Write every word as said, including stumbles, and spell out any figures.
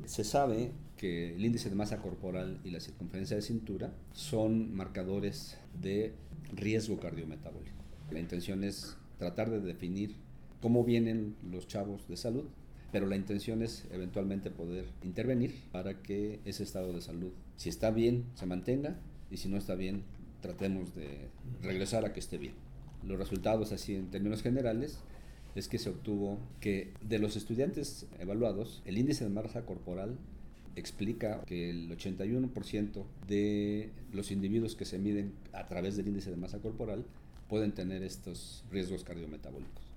Se sabe que el índice de masa corporal y la circunferencia de cintura son marcadores de riesgo cardiometabólico. La intención es tratar de definir cómo vienen los chavos de salud, pero la intención es eventualmente poder intervenir para que ese estado de salud, si está bien, se mantenga, y si no está bien, tratemos de regresar a que esté bien. Los resultados, así en términos generales, es que se obtuvo que de los estudiantes evaluados, el índice de masa corporal explica que el ochenta y uno por ciento de los individuos que se miden a través del índice de masa corporal pueden tener estos riesgos cardiometabólicos.